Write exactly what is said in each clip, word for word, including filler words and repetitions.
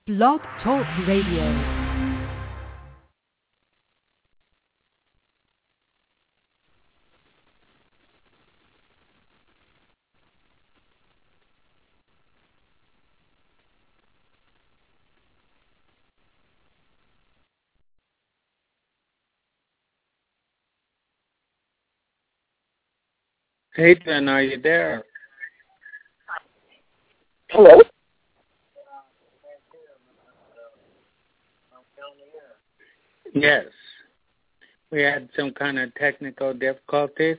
Blog Talk Radio. Adrian, are you there? Hello? Yes. We had some kind of technical difficulties.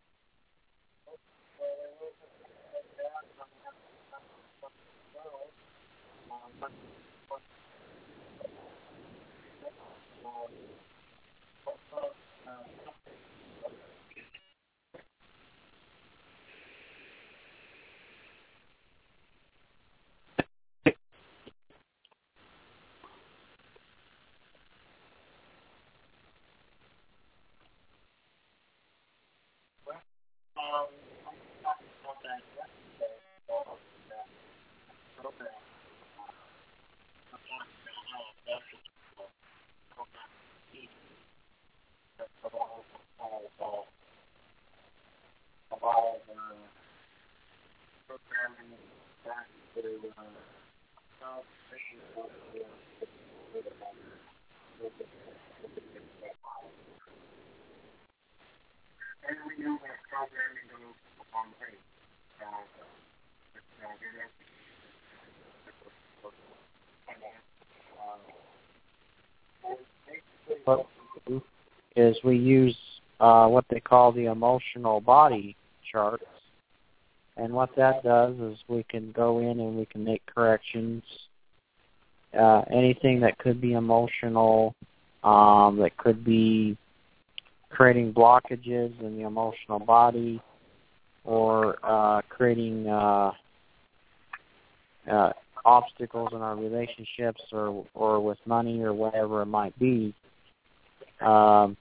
What we do is we use uh, what they call the emotional body charts, and what that does is we can go in and we can make corrections. Uh, anything that could be emotional, um, that could be creating blockages in the emotional body, or uh, creating uh, uh, obstacles in our relationships, or or with money, or whatever it might be. Um,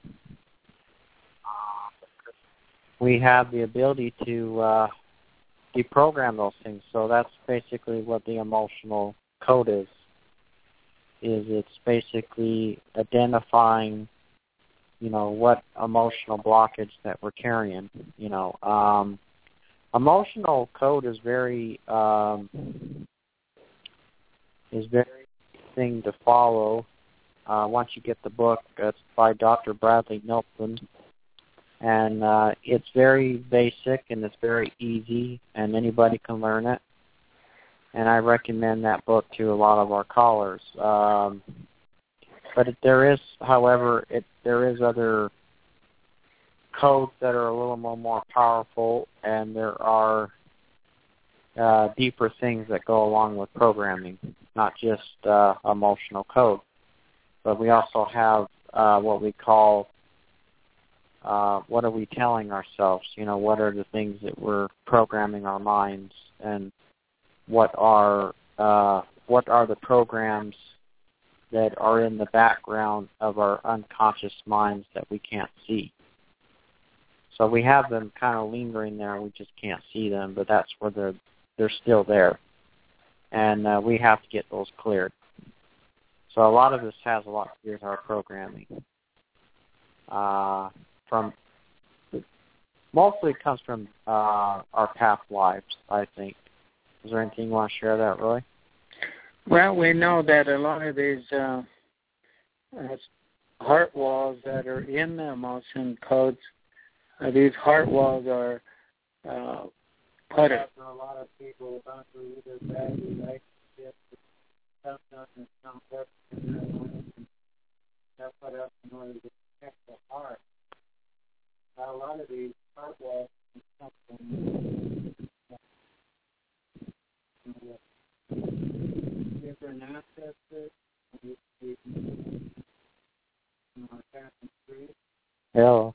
we have the ability to uh, deprogram those things. So that's basically what the emotional code is. Is it's basically identifying, you know, what emotional blockage that we're carrying. You know, um, emotional code is very um, is very thing to follow. Uh, once you get the book, it's by Doctor Bradley Nilsson, and uh, it's very basic and it's very easy, and anybody can learn it. And I recommend that book to a lot of our callers. Um, but it, there is, however, it, there is other codes that are a little more, more powerful, and there are uh, deeper things that go along with programming, not just uh, emotional code. But we also have uh, what we call, uh, what are we telling ourselves? You know, what are the things that we're programming our minds, and what are uh, what are the programs that are in the background of our unconscious minds that we can't see? So we have them kind of lingering there. We just can't see them, but that's where they're they're still there, and uh, we have to get those cleared. So a lot of this has a lot to do with our programming. Uh, from mostly it comes from uh, our past lives, I think. Is there anything you want to share that, Roy? Well, we know that a lot of these uh, uh, heart walls that are in the emotion codes, uh, these heart walls are uh, put up for a lot of people about either bad relationships, sometimes it's not working, and they're put up in order to protect the heart. Now, a lot of these heart walls come from different ancestors. Yeah.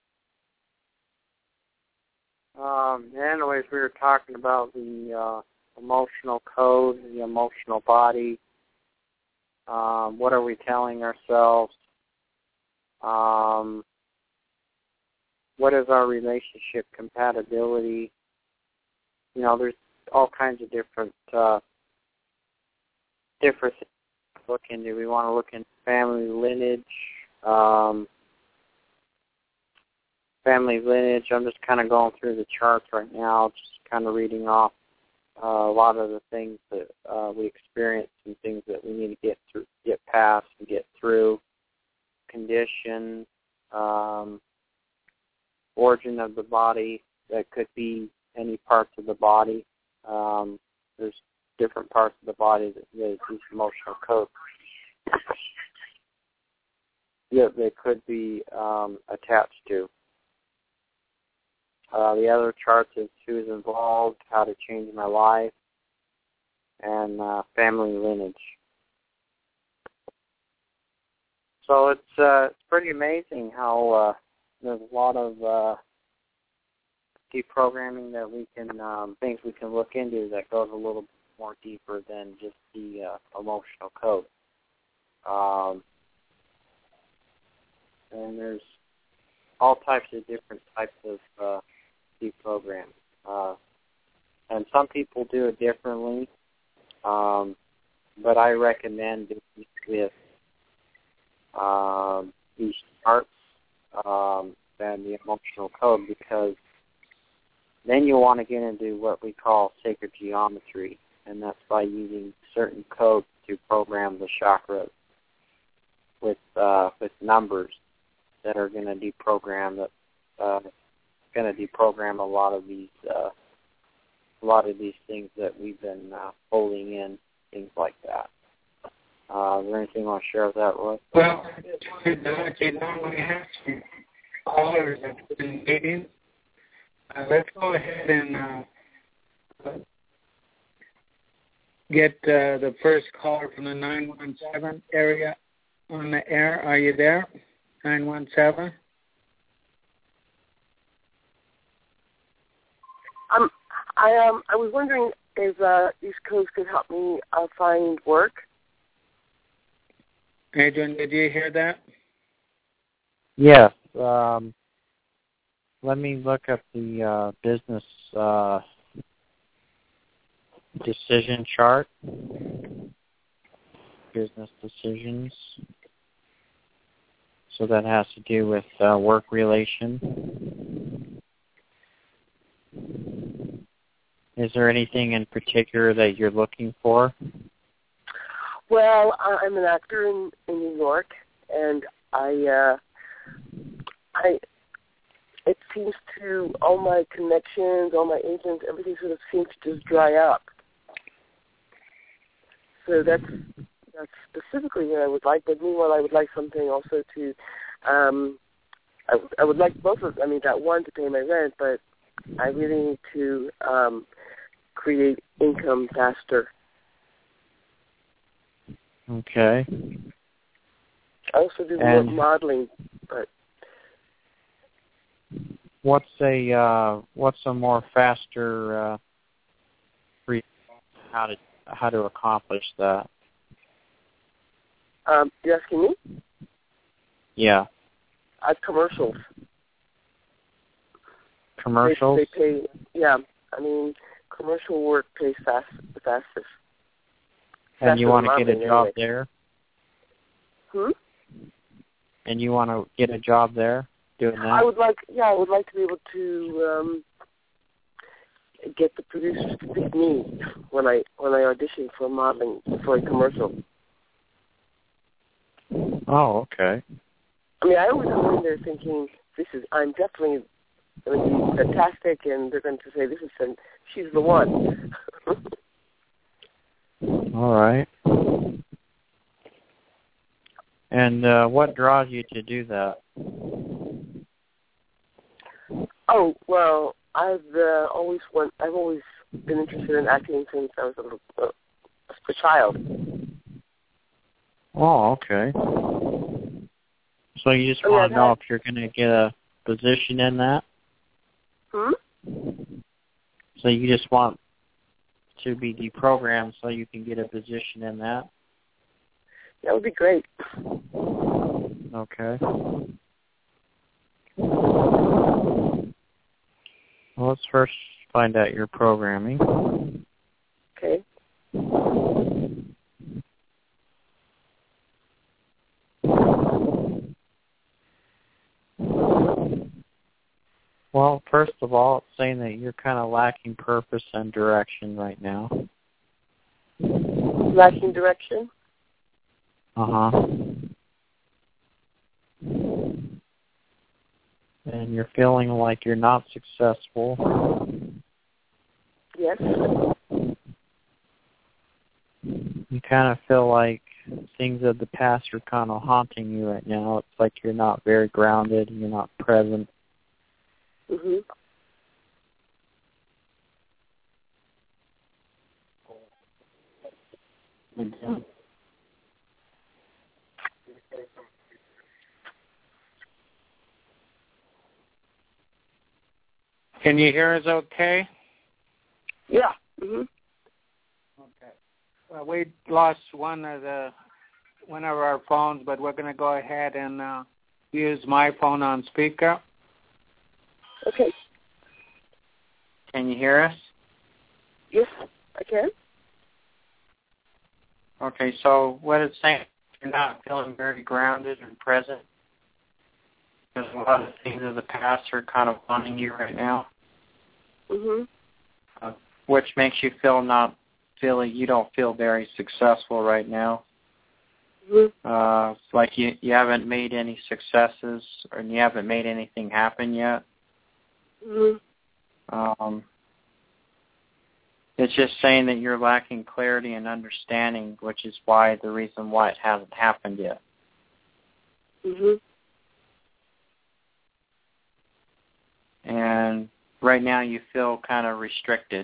Um, anyways, we were talking about the uh, emotional code, the emotional body. Um, what are we telling ourselves? Um, what is our relationship compatibility? You know, there's all kinds of different uh, different look into? We want to look into family lineage. Um, family lineage, I'm just kind of going through the charts right now, just kind of reading off uh, a lot of the things that uh, we experience and things that we need to get through, get past and get through. Condition, um, origin of the body, that could be any parts of the body. Um, there's different parts of the body that, that these emotional codes that they could be um, attached to. Uh, the other charts is who is involved, how to change my life, and uh, family lineage. So it's uh, it's pretty amazing how uh, there's a lot of uh, deprogramming that we can, um, things we can look into that goes a little more deeper than just the uh, emotional code. Um, and there's all types of different types of uh, deprogramming. Uh, and some people do it differently, um, but I recommend doing it with um, these charts um, than the emotional code, because then you want to get into what we call sacred geometry, and that's by using certain codes to program the chakras with uh, with numbers that are going to deprogram that uh, going to deprogram a lot of these uh, a lot of these things that we've been uh, holding in, things like that. Uh, is there anything you want to share with that, Roy? Well, I just wanted to let you know we have some callers that have been waiting. Uh, let's go ahead and uh, get uh, the first caller from the nine one seven area on the air. Are you there? nine one seven? Um, I um, I was wondering if uh, these codes could help me uh, find work. Adrian, did you hear that? Yes. Um, let me look up the uh, business uh, decision chart. Business decisions. So that has to do with uh, work relation. Is there anything in particular that you're looking for? Well, I'm an actor in, in New York, and I, uh, I, it seems to, all my connections, all my agents, everything sort of seems to just dry up. So that's that's specifically what I would like. But meanwhile, I would like something also to, um, I, I would like both of, I mean, that one to pay my rent, but I really need to um, create income faster. Okay. I also do and more modeling, but what's a uh, what's a more faster uh, re- how to how to accomplish that? Um, you're asking me? Yeah. Uh, commercials. Commercials. They, they pay. Yeah, I mean, commercial work pays fast, the fastest. And you want to get a job anyway. there? Hmm? And you want to get a job there doing that? I would like, yeah, I would like to be able to um, get the producers to pick me when I when I audition for modeling for a commercial. Oh, okay. I mean, I always go in there thinking, this is, I'm definitely going to be fantastic, and they're going to say, this is, she's the one. All right. And uh, what draws you to do that? Oh, well, I've uh, always want, I've always been interested in acting since I was a, little, uh, a child. Oh, okay. So you just I mean, want I've to know had... if you're going to get a position in that? Hmm? So you just want to be deprogrammed so you can get a position in that? That would be great. Okay. Well, let's first find out your programming. Okay. Well, first of all, it's saying that you're kind of lacking purpose and direction right now. Lacking direction? Uh-huh. And you're feeling like you're not successful. Yes. You kind of feel like things of the past are kind of haunting you right now. It's like you're not very grounded, you're not present. Mhm. Mm-hmm. Can you hear us okay? Yeah. Mhm. Okay. Well, we lost one of the one of our phones, but we're going to go ahead and uh, use my phone on speaker. Okay. Can you hear us? Yes, I can. Okay, so what it's saying, you're not feeling very grounded and present. Because a lot of things of the past are kind of haunting you right now. Mhm. Uh, which makes you feel not feeling, you don't feel very successful right now. Mhm. Uh, it's like you, you haven't made any successes or you haven't made anything happen yet. Mhm. Um, it's just saying that you're lacking clarity and understanding, which is why the reason why it hasn't happened yet. Mhm. And right now you feel kind of restricted.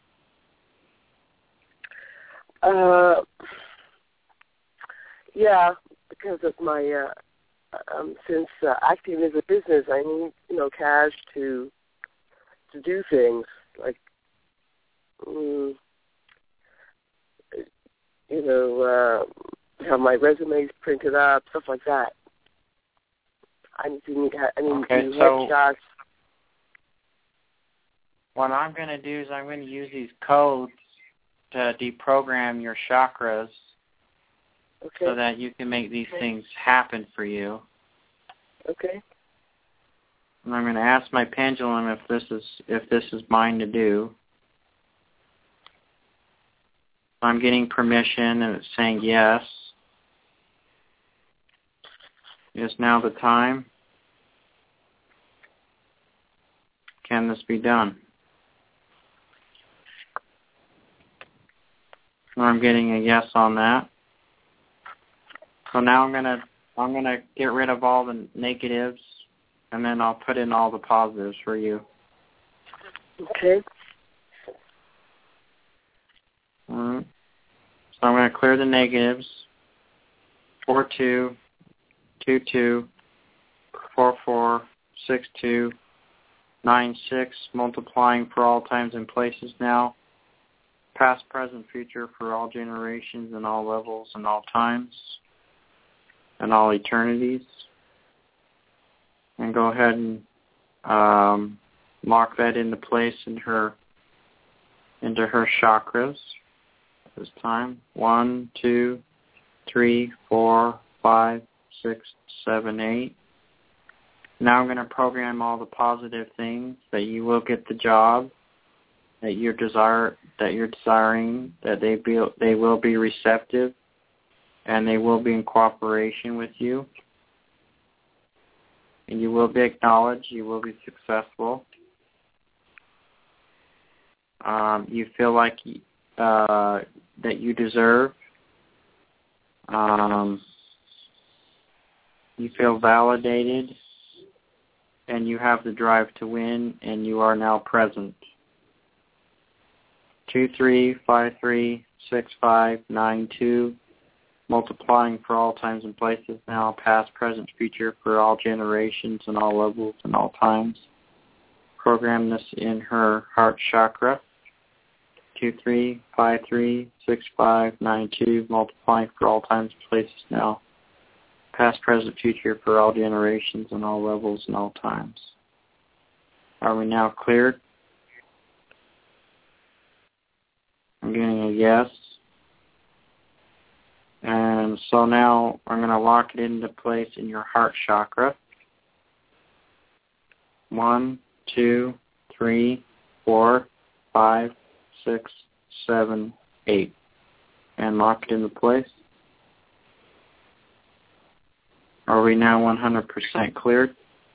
Uh, yeah, because of my uh, um, since uh, acting as a business, I need you know cash to to do things like mm, you know uh, have my resumes printed up, stuff like that. I need to need I need Okay, to do so headshots. what I'm going to do is I'm going to use these codes to deprogram your chakras. Okay. So that you can make these things happen for you. Okay. And I'm going to ask my pendulum if this is if this is mine to do. I'm getting permission, and it's saying yes. Is now the time? Can this be done? And I'm getting a yes on that. So now I'm gonna I'm gonna get rid of all the negatives, and then I'll put in all the positives for you. Okay. All right. So I'm gonna clear the negatives. Four two, two two, four four, six two, nine six, multiplying for all times and places now. Past, present, future for all generations and all levels and all times. And all eternities. And go ahead and um, lock that into place in her into her chakras this time. One, two, three, four, five, six, seven, eight. Now I'm going to program all the positive things that you will get the job, that you're desire that you're desiring, that they be they will be receptive. And they will be in cooperation with you. And you will be acknowledged. You will be successful. Um, you feel like uh, that you deserve. Um, you feel validated. And you have the drive to win. And you are now present. Two, three, five, three, six, five, nine, two. Multiplying for all times and places now, past, present, future, for all generations and all levels and all times. Program this in her heart chakra. Two, three, five, three, six, five, nine, two. Multiplying for all times and places now, past, present, future, for all generations and all levels and all times. Are we now cleared? I'm getting a yes. And so now I'm going to lock it into place in your heart chakra. One, two, three, four, five, six, seven, eight. And lock it into place. Are we now one hundred percent cleared?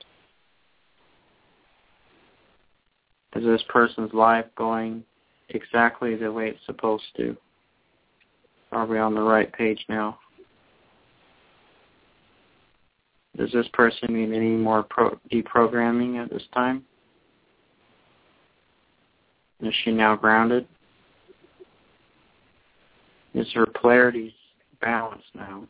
Is this person's life going exactly the way it's supposed to? Are we on the right page now? Does this person need any more pro- deprogramming at this time? Is she now grounded? Is her polarity balanced now?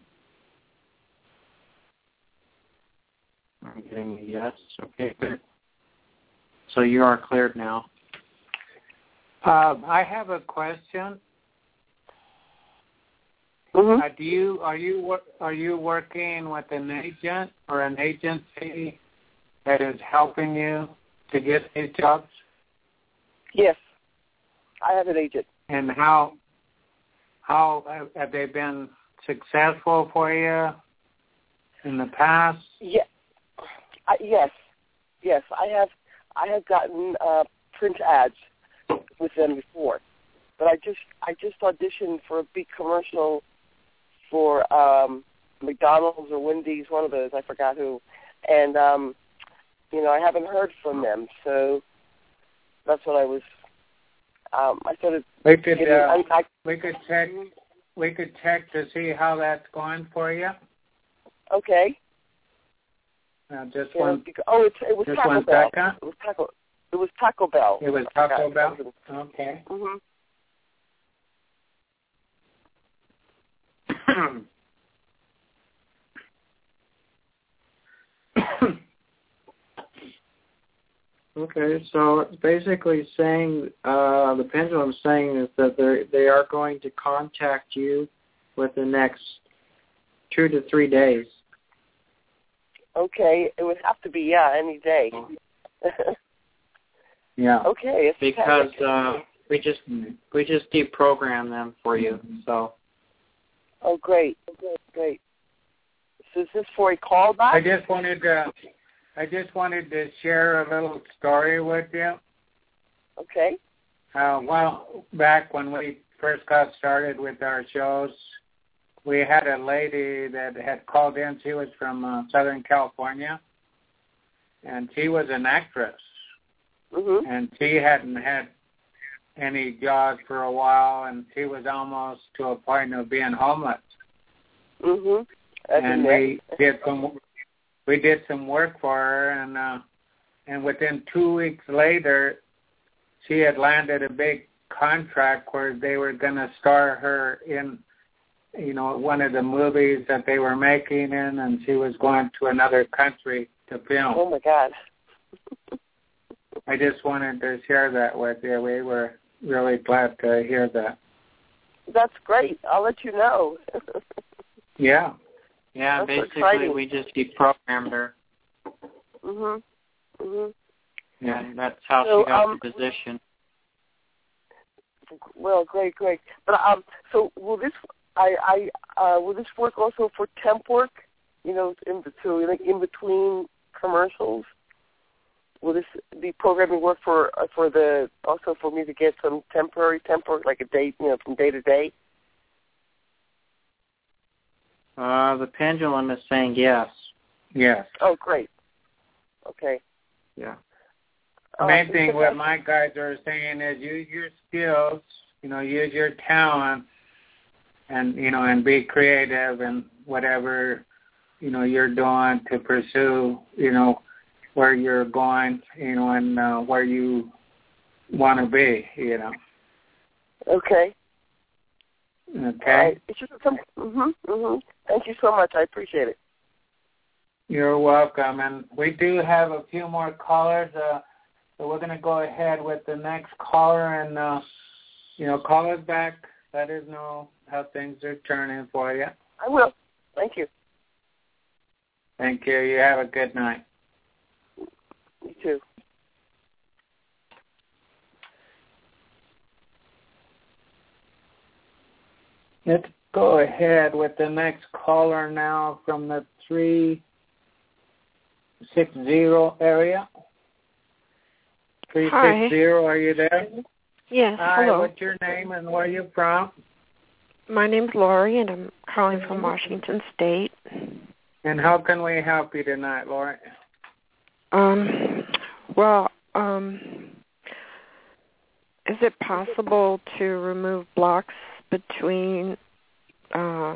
I'm getting a yes. Okay, good. So you are cleared now. Um, I have a question. Mm-hmm. Uh, do you are you wor- are you working with an agent or an agency that is helping you to get these jobs? Yes, I have an agent. And how how have, have they been successful for you in the past? Yeah. I, yes, yes, I have. I have gotten uh, print ads with them before, but I just I just auditioned for a big commercial for um, McDonald's or Wendy's, one of those. I forgot who, and um, you know I haven't heard from them, so that's what I was. Um, I started. We could getting, uh, I, I, we could check we could check to see how that's going for you. Okay. Uh, just Yeah, one. because, oh, it's, it was just Taco one Bell. second. It was Taco. It was Taco Bell. It was I Taco forgot. Bell. Okay. Mhm. Okay, so it's basically saying, uh, the pendulum saying is that they they are going to contact you with the next two to three days. Okay, it would have to be yeah any day. Yeah. Okay, it's Because uh, we just we just deprogram them for you. So oh great, great, great. So is this for a callback? I just wanted to I just wanted to share a little story with you. Okay. Uh, well, back when we first got started with our shows, we had a lady that had called in. She was from uh, Southern California, and she was an actress. Mhm. And she hadn't had any jobs for a while, and she was almost to a point of being homeless. Mhm. And we did some we did some work for her, and uh, and within two weeks later, she had landed a big contract where they were going to star her in, you know, one of the movies that they were making in, and she was going to another country to film. Oh my God. I just wanted to share that with you. We were really glad to hear that. That's great. I'll let you know. Yeah. yeah, That's so basically exciting. we just deprogrammed her. Mhm. Mhm. Yeah, and that's how So, she got um, the position. Well, great, great. But um, so will this I I uh, will this work also for temp work? You know, in so like in between commercials. Will this be programming work for uh, for the also for me to get some temporary temp work, like a day, you know, from day to day? Uh, the pendulum is saying yes. Yes. Oh, great. Okay. Yeah. The main thing what my guys are saying is use your skills, you know, use your talent, and, you know, and be creative and whatever, you know, you're doing to pursue, you know, where you're going, you know, and uh, where you want to be, you know. Okay. Okay. Right. It's just some. Mhm. Mhm. Thank you so much. I appreciate it. You're welcome. And we do have a few more callers, uh, so we're going to go ahead with the next caller and, uh, you know, call us back. Let us know how things are turning for you. I will. Thank you. Thank you. You have a good night. You too. Let's go ahead with the next caller now from the three six zero area. three Hi. six zero, are you there? Yes, Hi, hello. what's your name and where are you from? My name's Lori, and I'm calling from Washington State. And how can we help you tonight, Lori? Um, well, um, is it possible to remove blocks between uh,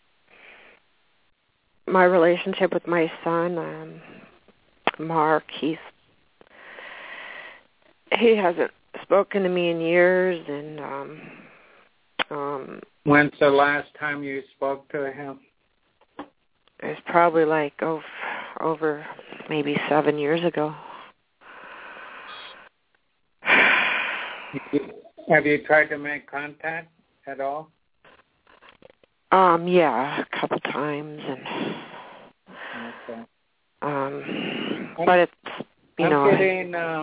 my relationship with my son, um, Mark? He's he hasn't spoken to me in years, and um, um, when's the last time you spoke to him? It's probably like over, over maybe seven years ago. Have you tried to make contact at all? Um, yeah, a couple times, and okay. um, but it's you I'm know. getting, uh,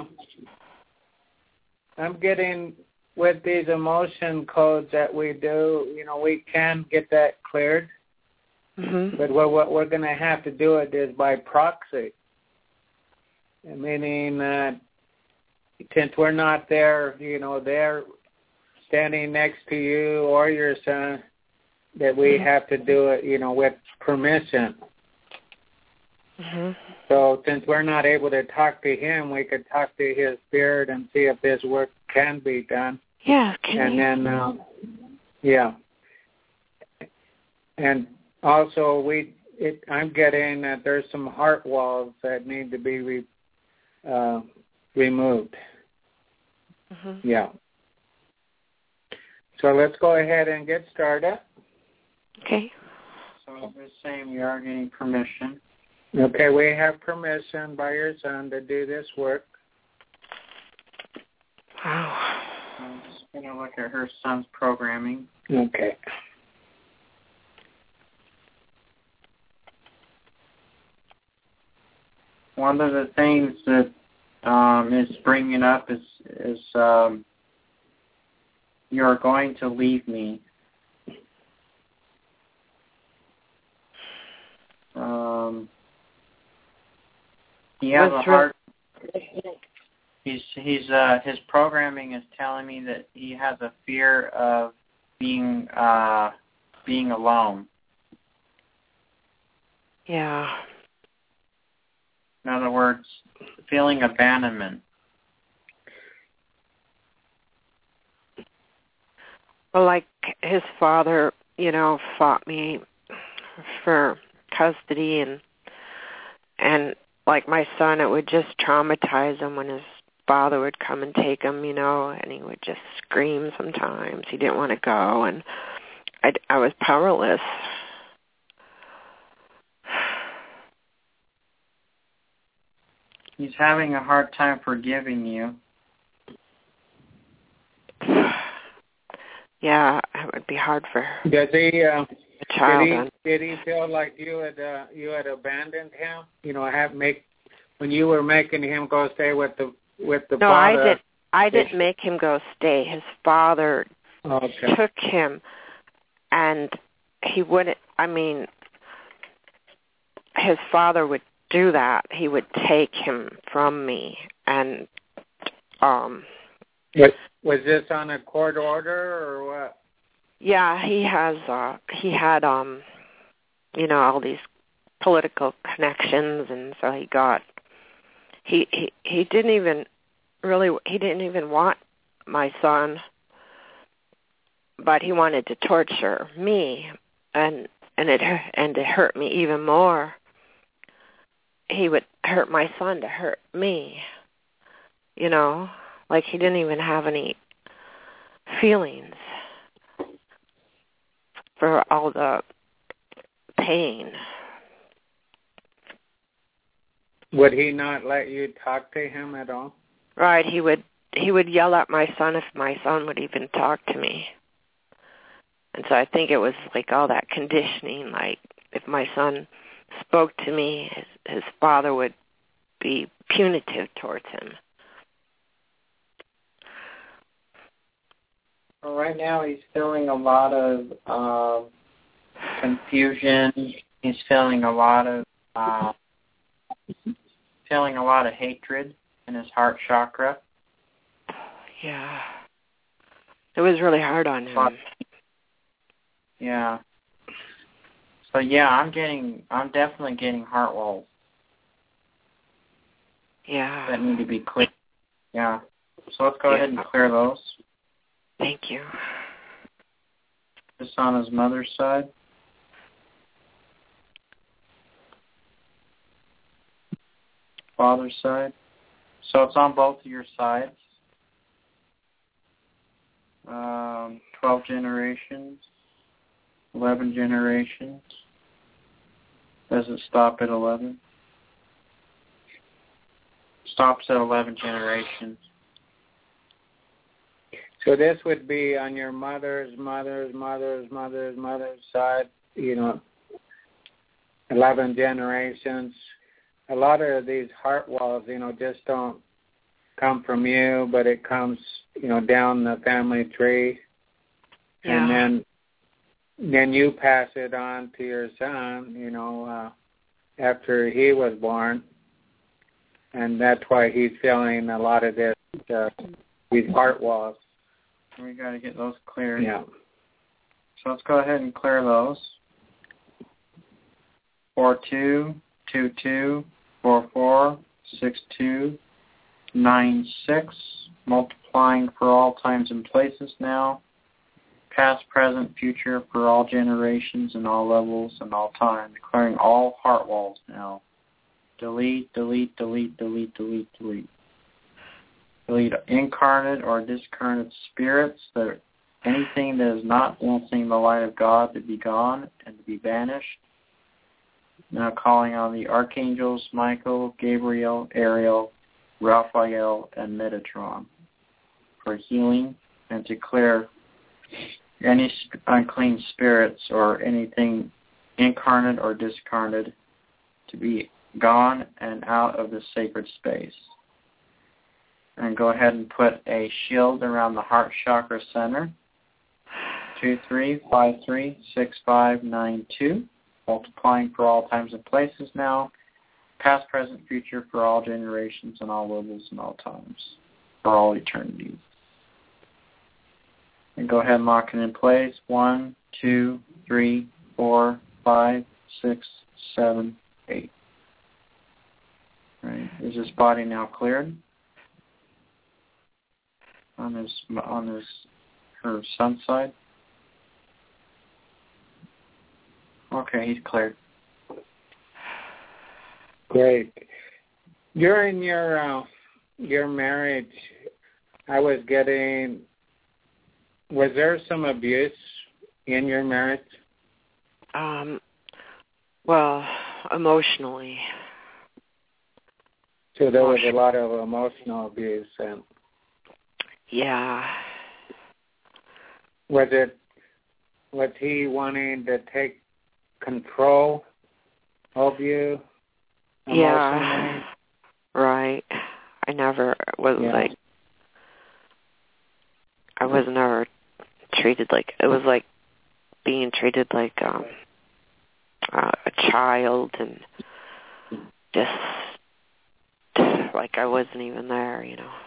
I'm getting with these emotion codes that we do. You know, we can get that cleared. Mm-hmm. But what, what we're going to have to do it is by proxy, meaning that since we're not there, you know, they're standing next to you or your son, that we Mm-hmm. have to do it, you know, with permission. Mm-hmm. So since we're not able to talk to him, we could talk to his spirit and see if this work can be done. Yeah, can and you? then, uh, yeah. And also, we it, I'm getting that there's some heart walls that need to be re, uh, removed. Mm-hmm. Yeah. So let's go ahead and get started. Okay. So the same, you are getting permission. Okay, we have permission by your son to do this work. Wow. I'm just going to look at her son's programming. Okay. One of the things that um, is bringing up is, is um, you're going to leave me. Um, he has What's a hard. He's he's uh, his programming is telling me that he has a fear of being uh, being alone. Yeah. In other words, feeling abandonment. Well, like his father, you know, fought me for custody, and and like my son, it would just traumatize him when his father would come and take him, you know, and he would just scream sometimes. He didn't want to go, and I, I was powerless. He's having a hard time forgiving you. Yeah, it would be hard for Does he? Uh, a child. did he? Did he feel like you had uh, you had abandoned him? You know, have make when you were making him go stay with the with the no, father. I didn't. I didn't make him go stay. His father okay. took him, and he wouldn't. I mean, his father would do that. He would take him from me, and um. Was, was this on a court order or what? Yeah, he has. Uh, he had, um, you know, all these political connections, and so he got. He he he didn't even really. He didn't even want my son, but he wanted to torture me, and and it and it hurt me even more. He would hurt my son to hurt me. You know, like he didn't even have any feelings for all the pain. Would he not let you talk to him at all? Right, he would he would yell at my son if my son would even talk to me. And so I think it was like all that conditioning, like if my son spoke to me, his, his father would be punitive towards him. Well, right now he's feeling a lot of uh, confusion. He's feeling a lot of uh, feeling a lot of hatred in his heart chakra. Yeah. It was really hard on him. Yeah. So yeah, I'm getting, I'm definitely getting heart walls. Yeah. That need to be cleared. Yeah. So let's go Yeah. ahead and clear those. Thank you. Just on his mother's side. Father's side. So it's on both of your sides. Um, twelve generations, eleven generations. Does it stop at eleven? Stops at eleven generations. So this would be on your mother's, mother's, mother's, mother's, mother's side, you know, eleven generations. A lot of these heart walls, you know, just don't come from you, but it comes, you know, down the family tree. Yeah. And then then you pass it on to your son, you know, uh, after he was born. And that's why he's feeling a lot of this, uh, these heart walls. We got to get those cleared. Yeah. So let's go ahead and clear those. Four two, two two, four four, six two, nine six. Multiplying for all times and places now. Past, present, future for all generations and all levels and all time. Declaring all heart walls now. Delete, delete, delete, delete, delete, delete. Delete incarnate or discarnate spirits, that anything that is not dancing the light of God to be gone and to be banished. Now calling on the archangels Michael, Gabriel, Ariel, Raphael, and Metatron for healing and to clear any unclean spirits or anything incarnate or discarnate to be gone and out of the sacred space. And go ahead and put a shield around the heart chakra center. Two three five three six five nine two. Multiplying for all times and places now. Past, present, future for all generations and all levels and all times. For all eternity. And go ahead and lock it in place. One, two, three, four, five, six, seven, eight. Right. Is this body now cleared? On his, on his, her son's side? Okay, he's cleared. Great. During your uh, your marriage, I was getting. Was there some abuse in your marriage? Um. Well, emotionally. So there was a lot of emotional abuse, and yeah. Was it? Was he wanting to take control of you? Yeah, right. I never was yeah. like, I was never treated like, it was like being treated like um, uh, a child and just like I wasn't even there, you know.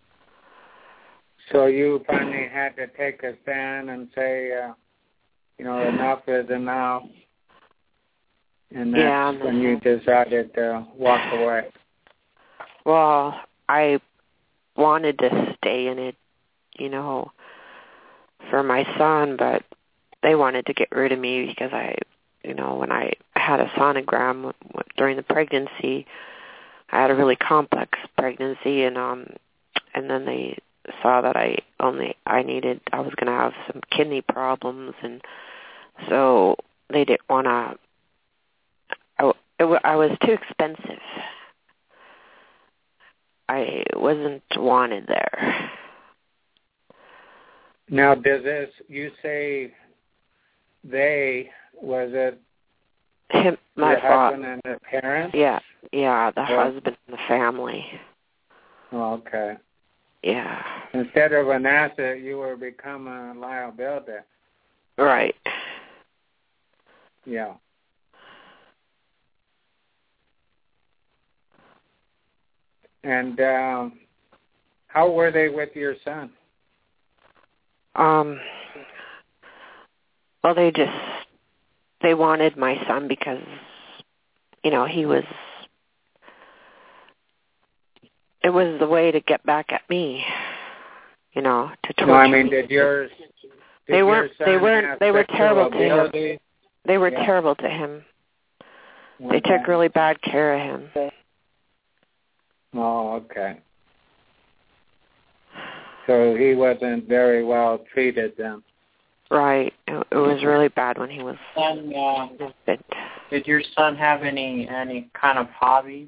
So you finally had to take a stand and say, uh, you know, enough is enough. And that's yeah, when you decided to walk away. Well, I wanted to stay in it, you know, for my son, but they wanted to get rid of me because I, you know, when I had a sonogram during the pregnancy, I had a really complex pregnancy, and um, and then they saw that I only I needed I was going to have some kidney problems, and so they didn't want to. I, it, I was too expensive. I wasn't wanted there. Now, does this, you say they, was it Him, my your fa- husband and the parents? Yeah, yeah, the Or, husband and the family. Oh, okay. Yeah. Instead of an asset, you were becoming a liability. Right. Yeah. And um, how were they with your son? Um. Well, they just they wanted my son because, you know, he was. It was the way to get back at me, you know, to torture No, I mean, me. did yours? Did they weren't. Your they son weren't. have They were sexual terrible to him. ability? They were Yeah. terrible to him. Okay. They took really bad care of him. Oh, okay. So he wasn't very well treated then. Right. It, it was really bad when he was And, uh, infant. did your son have any any kind of hobbies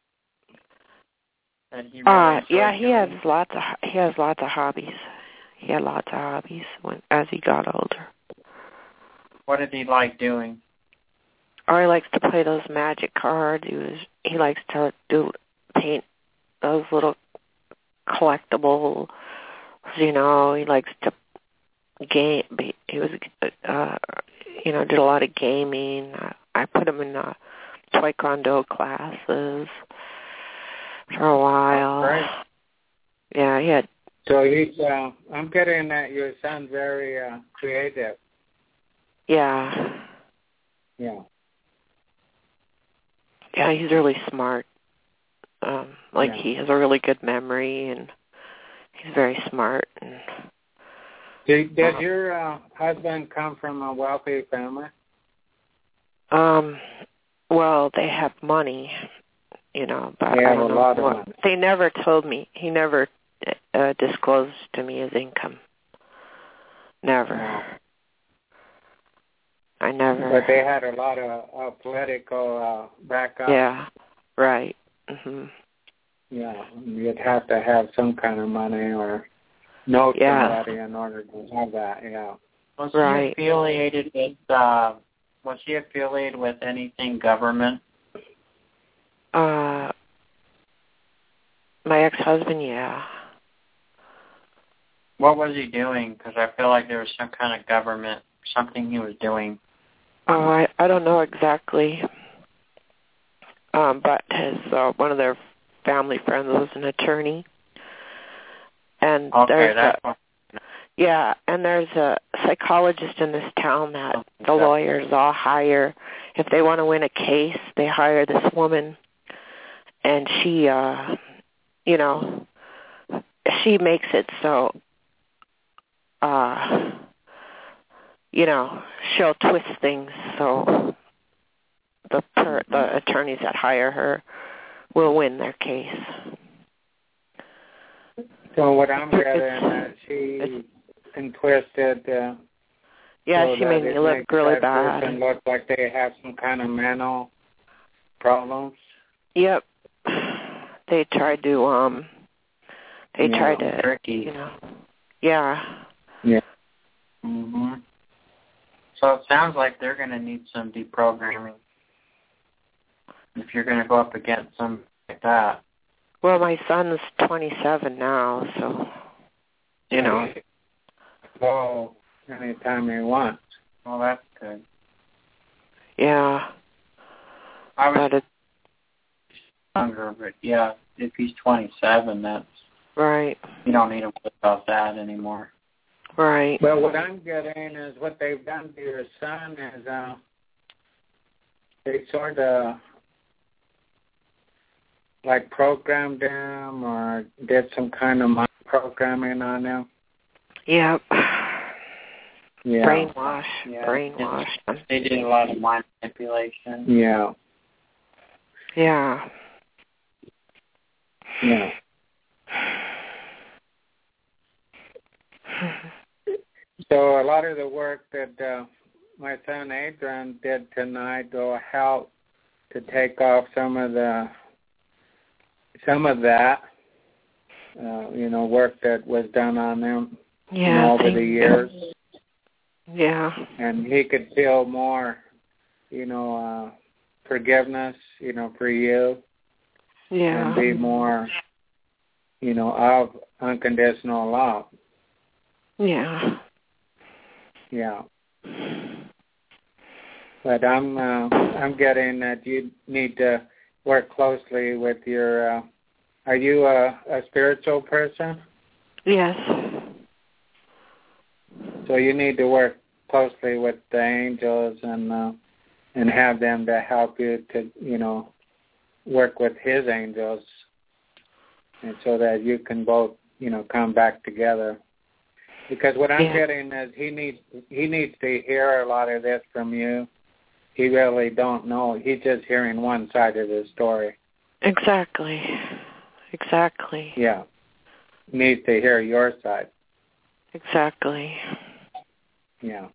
that he really Uh, enjoyed yeah, he doing? has lots of he has lots of hobbies. He had lots of hobbies when as he got older. What did he like doing? Or he likes to play those magic cards. He was he likes to do paint those little collectibles. You know, he likes to game. He was uh, you know did a lot of gaming. I put him in uh, taekwondo classes for a while. That's great. Yeah, he had. So he's. Uh, I'm getting that your son's very uh, creative. Yeah. Yeah. Yeah, he's really smart. Um, like Yeah. he has a really good memory, and he's very smart. And Did, did your uh, husband come from a wealthy family? um, well, they have money, you know, but They I have don't a know lot of what. money. They never told me. He never uh, disclosed to me his income. Never. No. I never. But they had a lot of uh, political uh, backup. Yeah. Right. Mhm. Yeah. You'd have to have some kind of money or know Yeah. somebody in order to have that. Yeah. Was he Right. affiliated with? Uh, was he affiliated with anything government? Uh, my ex-husband, yeah. What was he doing? Because I feel like there was some kind of government, something he was doing. Oh, I I don't know exactly. Um, but his uh, one of their family friends was an attorney, and Okay, there's that's a, what. yeah, and there's a psychologist in this town that the lawyers all hire if they want to win a case. They hire this woman, and she, uh, you know, she makes it so, uh, you know, she'll twist things so the per, the attorneys that hire her will win their case. So what I'm getting at, she twisted. Uh, Yeah, so she that made me it look makes really that bad. person look like they have some kind of mental problems. Yep. They tried to, um, they Yeah, tried to, tricky. you know, yeah. Yeah. hmm So it sounds like they're going to need some deprogramming if you're going to go up against something like that. Well, my son's twenty-seven now, so, you know. Well, anytime he wants. Well, that's good. Yeah. I was But it's, younger, but yeah, if he's twenty-seven, that's right, you don't need to worry about that anymore. right. Well, what I'm getting is what they've done to your son is uh, they sort of like programmed him or did some kind of mind programming on him. Yep. Yeah. Brainwash. Yeah. Brainwash. They did a lot of mind manipulation. Yeah. Yeah. Yeah. So a lot of the work that uh, my son Adrian did tonight will help to take off some of the some of that, uh, you know, work that was done on him Yeah. you know, over thank the you. years, Yeah. and he could feel more, you know, uh, forgiveness, you know, for you, Yeah. and be more, you know, of unconditional love. Yeah. Yeah. But I'm uh, I'm getting that you need to work closely with your uh, are you a, a spiritual person? Yes. So you need to work closely with the angels and uh, and have them to help you to, you know, work with his angels, and so that you can both, you know, come back together. Because what I'm yeah. getting is he needs he needs to hear a lot of this from you. He really don't know. He's just hearing one side of the story. Exactly. Exactly. Yeah. He needs to hear your side. Exactly. Yeah.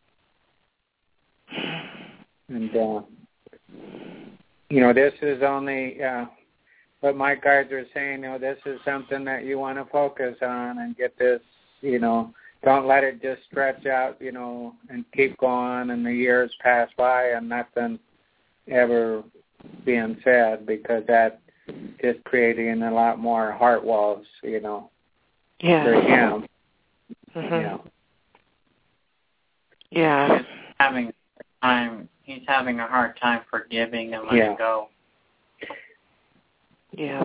And, uh, you know, this is only, uh, what my guides are saying, you know, this is something that you want to focus on and get this, you know, don't let it just stretch out, you know, and keep going and the years pass by and nothing ever being said, because that is creating a lot more heart walls, you know, yeah. for him. Mm-hmm. Yeah. Yeah. He's having time. He's having a hard time forgiving and letting Yeah. go. Yeah.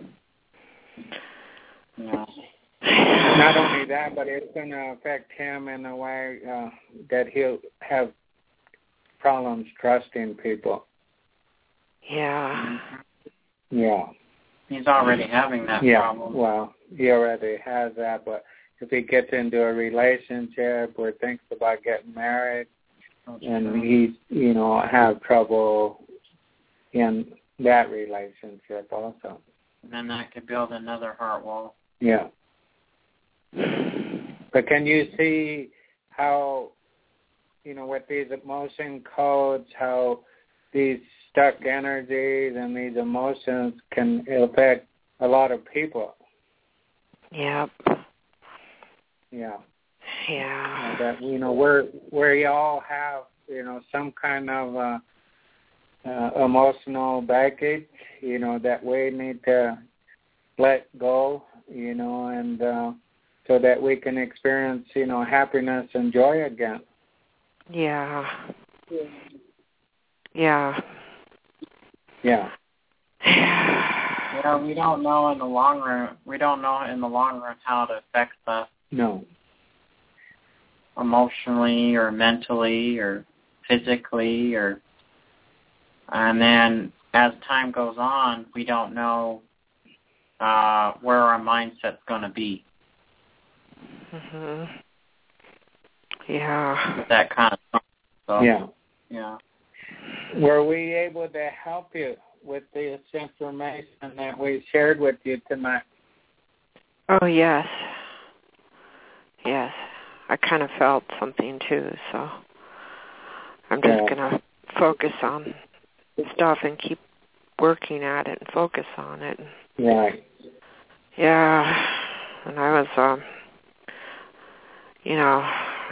Yeah. Not only that, but it's going to affect him in a way uh, that he'll have problems trusting people. Yeah. Yeah. He's already having that yeah. problem. Well, he already has that, but if he gets into a relationship or thinks about getting married, That's and true. he's, you know, have trouble in that relationship also. And then that could build another heart wall. Yeah. But can you see how, you know, with these emotion codes, how these stuck energies and these emotions can affect a lot of people? Yep. Yeah. Yeah. Uh, that, you know, we're, we all have, you know, some kind of uh, uh, emotional baggage, you know, that we need to let go, you know, and uh, so that we can experience, you know, happiness and joy again. Yeah. Yeah. Yeah. Yeah, we don't know in the long run. We don't know in the long run how it affects us No. emotionally or mentally or physically, or and then as time goes on, we don't know uh, where our mindset's going to be. Mhm. Yeah. That kind of stuff. So, Yeah. Yeah. Were we able to help you with this information that we shared with you tonight? Oh, yes. Yes. I kind of felt something, too, so I'm just Yeah. going to focus on stuff and keep working at it and focus on it. Right. Yeah. And I was, um, you know,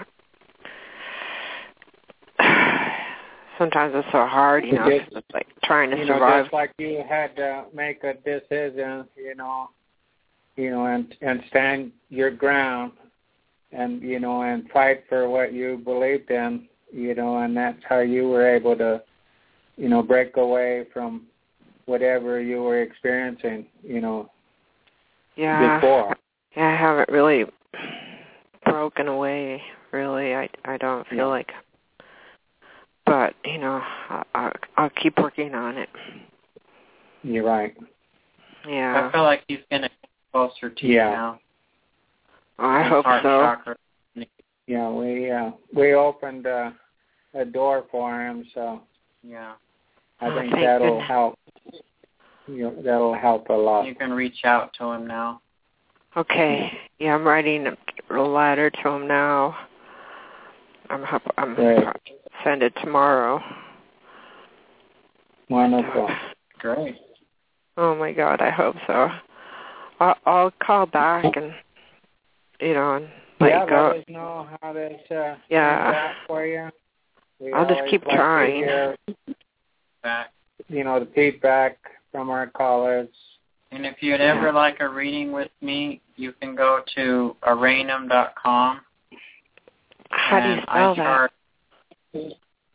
sometimes it's so hard, you know, Just, it's like trying to you know, survive. just like you had to make a decision, you know, you know, and and stand your ground, and you know, and fight for what you believed in, you know, and that's how you were able to, you know, break away from whatever you were experiencing, you know, Yeah. before. Yeah, I haven't really broken away, really. I, I don't feel Yeah. like, but, you know, I, I, I'll keep working on it. You're right. Yeah. I feel like he's going to get closer to Yeah. you now. Oh, I His hope heart so. chakra. Yeah, we uh, we opened uh, a door for him, so Yeah. I Oh, think thank that'll goodness. help. You know, that'll help a lot. You can reach out to him now. Okay. Yeah, I'm writing a letter to him now. I'm hop- I'm Great. gonna send it tomorrow. Wonderful. Great. Oh my God, I hope so. I'll, I'll call back and, you know, and let Yeah, you go. let us know how this uh, Yeah. turns out for you. We I'll just always keep like to trying. hear, Back. you know, the feedback from our callers. And if you'd ever like a reading with me, you can go to aranum dot com. How do you and spell I charge,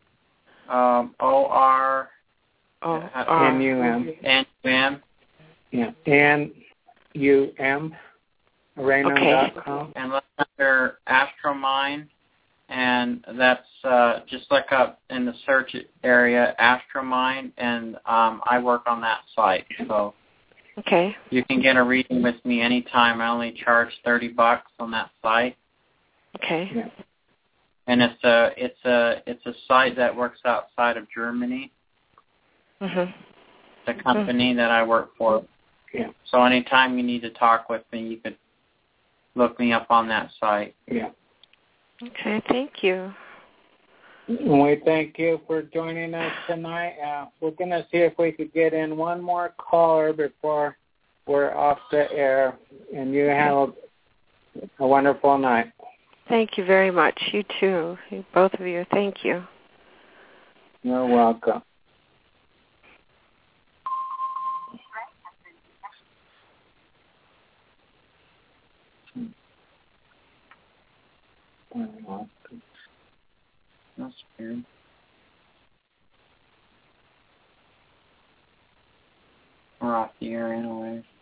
that? Um, O R Oh, N U M. N U M. Yeah, N U M, Reno dot com. And look under Astromine, and that's uh, just look up in the search area Astromine, and um, I work on that site. So okay, you can get a reading with me anytime. I only charge thirty bucks on that site. Okay. Yeah. And it's a it's a it's a site that works outside of Germany. Mhm. The company mm-hmm. that I work for. Yeah. So anytime you need to talk with me, you could look me up on that site. Yeah. Okay, thank you. And we thank you for joining us tonight. Uh, we're going to see if we could get in one more caller before we're off the air. And you have a wonderful night. Thank you very much. You too. You, both of you. Thank you. You're welcome. That's weird. We're off the air anyway.